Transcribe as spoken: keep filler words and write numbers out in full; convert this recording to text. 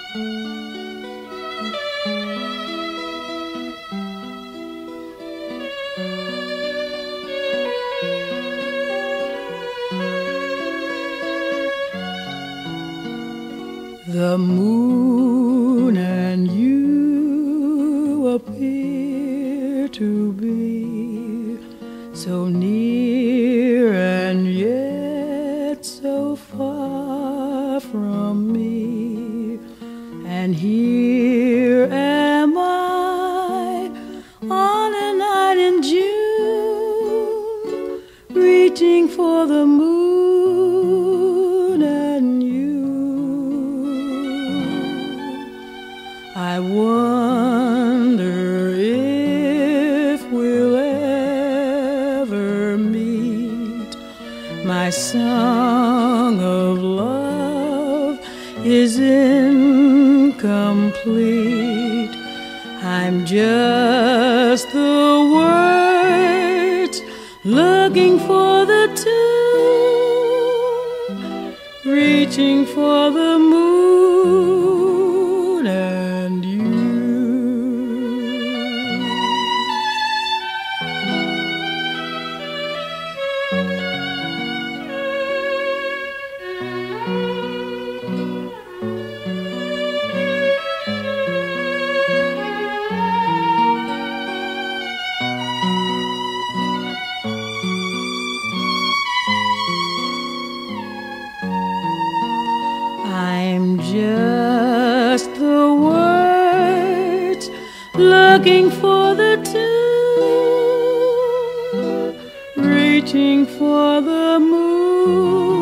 The moon and you appear to be so near and yet so far from me. And here am I on a night in June, reaching for the moon and you. I wonder if we'll ever meet. My song of love is incomplete. I'm just the words looking for the tune, reaching for the moon and you. I'm just the words looking for the tune, reaching for the moon.